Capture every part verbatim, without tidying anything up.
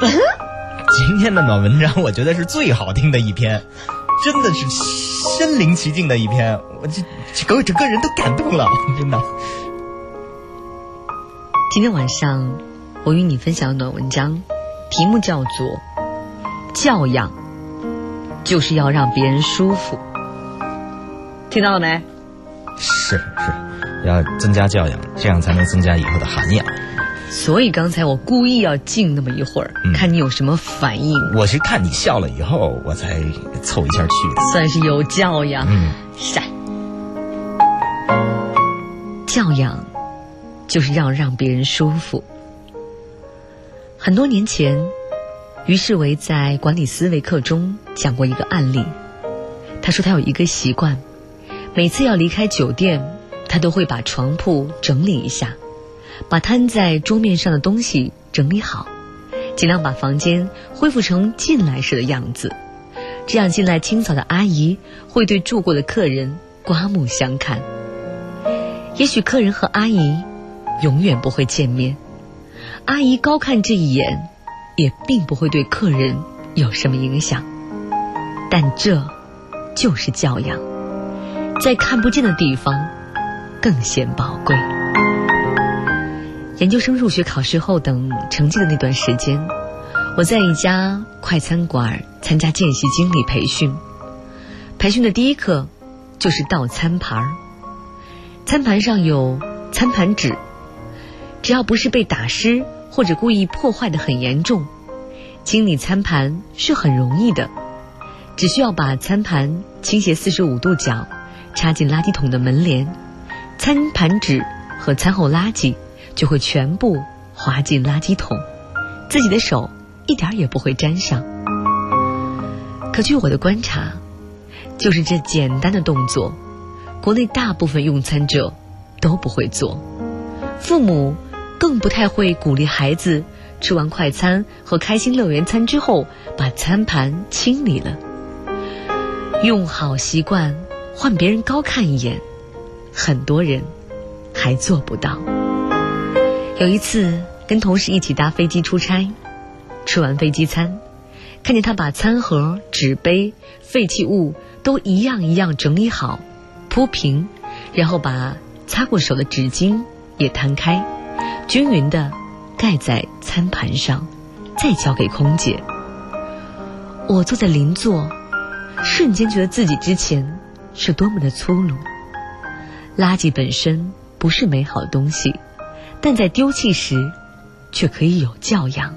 今天的暖文章我觉得是最好听的一篇，真的是身临其境的一篇，我这整个整个人都感动了，真的。 今天晚上我与你分享的暖文章题目叫做教养就是要让别人舒服，听到了没？ 是是，要增加教养，这样才能增加以后的涵养。 所以刚才我故意要静那么一会儿、嗯、看你有什么反应。 我是看你笑了以后我才凑一下去的， 算是有教养。 嗯， 是。教养就是要让别人舒服。很多年前，于世维在管理思维课中讲过一个案例。他说他有一个习惯，每次要离开酒店，他都会把床铺整理一下，把摊在桌面上的东西整理好，尽量把房间恢复成进来时的样子。这样进来清扫的阿姨会对住过的客人刮目相看。也许客人和阿姨永远不会见面，阿姨高看这一眼也并不会对客人有什么影响，但这就是教养，在看不见的地方更显宝贵。研究生入学考试后等成绩的那段时间，我在一家快餐馆参加见习经理培训。培训的第一课就是倒餐盘，餐盘上有餐盘纸，只要不是被打湿或者故意破坏的很严重，清理餐盘是很容易的，只需要把餐盘倾斜四十五度角插进垃圾桶的门帘，餐盘纸和餐后垃圾就会全部滑进垃圾桶，自己的手一点也不会沾上。可据我的观察，就是这简单的动作，国内大部分用餐者都不会做，父母更不太会鼓励孩子吃完快餐和开心乐园餐之后把餐盘清理了。用好习惯换别人高看一眼，很多人还做不到。有一次跟同事一起搭飞机出差，吃完飞机餐，看见他把餐盒、纸杯、废弃物都一样一样整理好铺平，然后把擦过手的纸巾也摊开，均匀地盖在餐盘上，再交给空姐。我坐在邻座，瞬间觉得自己之前是多么的粗鲁。垃圾本身不是美好的东西，但在丢弃时却可以有教养。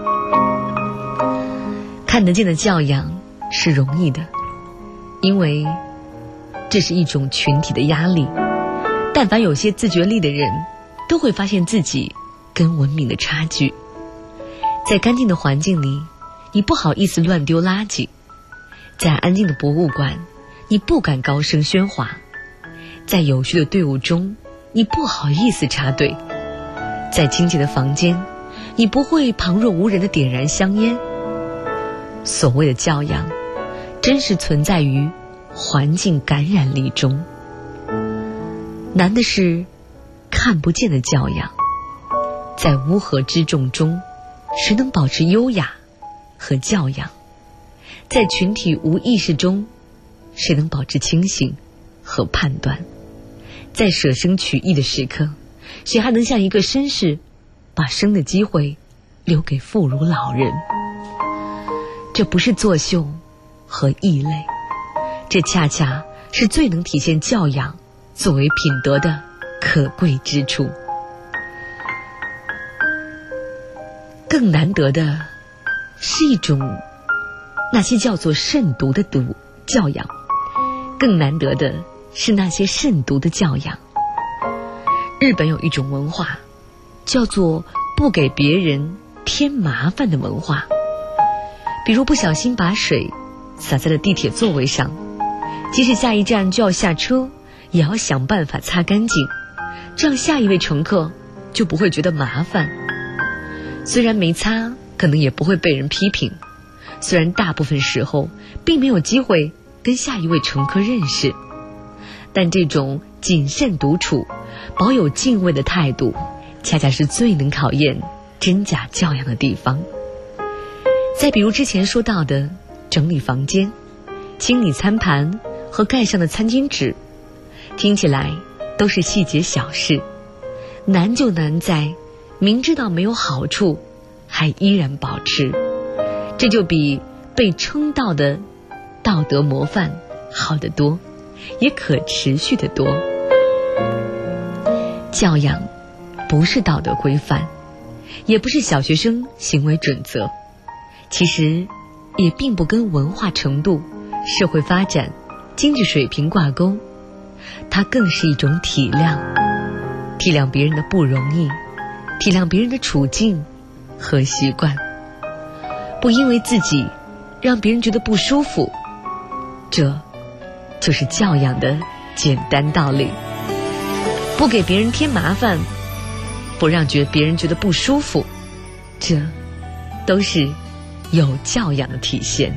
看得见的教养是容易的，因为这是一种群体的压力。但凡有些自觉力的人，都会发现自己跟文明的差距。在干净的环境里，你不好意思乱丢垃圾；在安静的博物馆，你不敢高声喧哗；在有序的队伍中，你不好意思插队；在清洁的房间，你不会旁若无人地点燃香烟。所谓的教养，真是存在于环境感染力中。难的是看不见的教养，在乌合之众中，谁能保持优雅和教养？在群体无意识中，谁能保持清醒和判断？在舍生取义的时刻，谁还能像一个绅士，把生的机会留给妇孺老人？这不是作秀和异类，这恰恰是最能体现教养作为品德的可贵之处。更难得的是一种那些叫做慎独的读教养，更难得的是那些慎独的教养。日本有一种文化叫做不给别人添麻烦的文化，比如不小心把水洒在了地铁座位上，即使下一站就要下车，也要想办法擦干净，这样下一位乘客就不会觉得麻烦。虽然没擦，可能也不会被人批评，虽然大部分时候并没有机会跟下一位乘客认识，但这种谨慎独处、保有敬畏的态度，恰恰是最能考验真假教养的地方。 再比如之前说到的整理房间、清理餐盘和盖上的餐巾纸，听起来都是细节小事，难就难在明知道没有好处还依然保持，这就比被称道的道德模范好得多，也可持续得多。教养不是道德规范，也不是小学生行为准则，其实也并不跟文化程度、社会发展、经济水平挂钩，它更是一种体谅，体谅别人的不容易，体谅别人的处境和习惯，不因为自己让别人觉得不舒服，这就是教养的简单道理。不给别人添麻烦，不让觉别人觉得不舒服，这都是有教养的体现。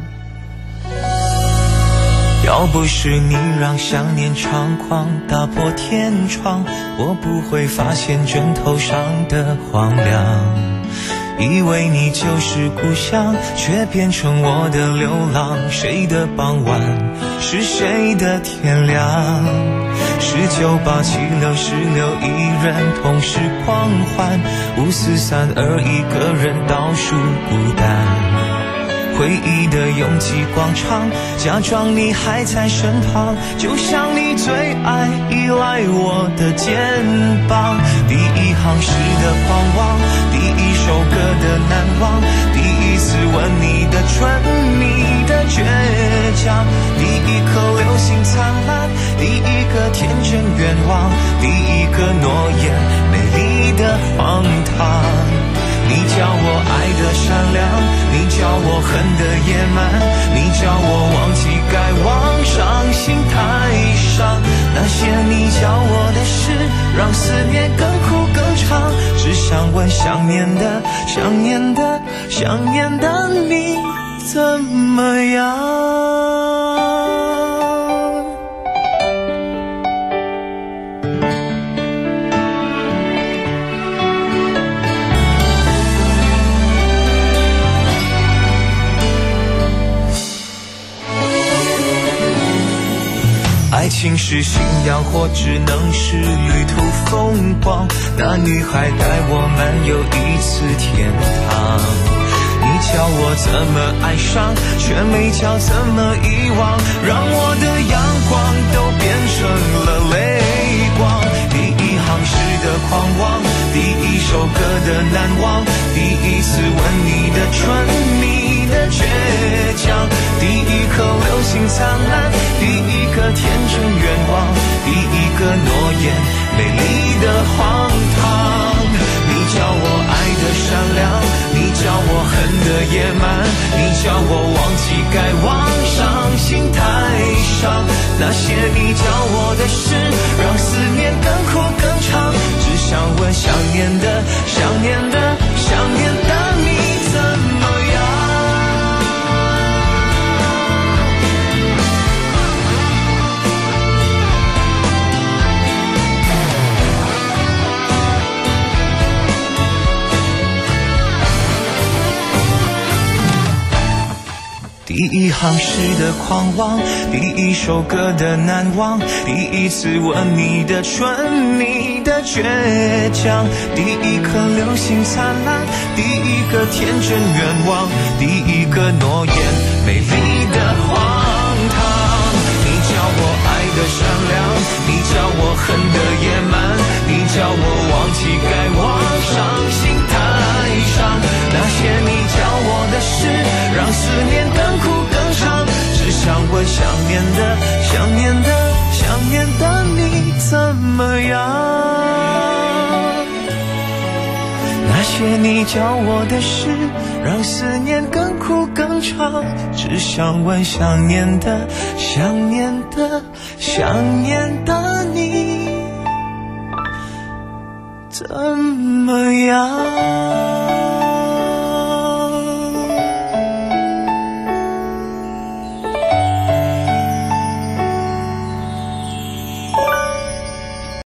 要不是你让想念猖狂打破天窗，我不会发现枕头上的荒凉，以为你就是故乡，却变成我的流浪。谁的傍晚是谁的天亮？十九八七六十六，一人同时狂欢，五四三二，一个人倒数孤单。回忆的拥挤广场，假装你还在身旁，就像你最爱依赖我的肩膀。第一行诗的狂妄，第一首歌的难忘，第一次吻你的唇，你的倔强，第一颗流星灿烂，第一个天真愿望，第一个诺言美丽的荒唐。你叫我爱的善良，你叫我恨的野蛮，你叫我忘记该忘，伤心太伤。那些你教我的事，让思念更苦更长。只想问想念的想念的想念的你怎么样？爱情是信仰或只能是旅途风光，那女孩带我漫游一次天堂。你教我怎么爱上，却没教怎么遗忘，让我的阳光都变成了泪光。第一行诗的狂妄，第一首歌的难忘，第一次吻你的唇，你的倔强，第一颗流星灿烂，第一个天真愿望，第一个诺言美丽的荒唐。你叫我爱的善良，你叫我恨的野蛮，你叫我忘记该忘，伤心太伤。那些你教我的事，让思念更苦更长。只想问想念的想念的想念的你怎么样？第一行诗的狂妄，第一首歌的难忘，第一次吻你的唇，你的倔强，第一颗流星灿烂，第一个天真愿望，第一个诺言美丽的荒唐。你叫我爱的善良，你叫我恨的野蛮，你叫我忘记该忘，伤心太伤。那些你教我的事，让思念更苦更长。只想问想念的想念的想念的你怎么样？那些你教我的事，让思念更苦更长。只想问想念的想念的想念的你怎么样？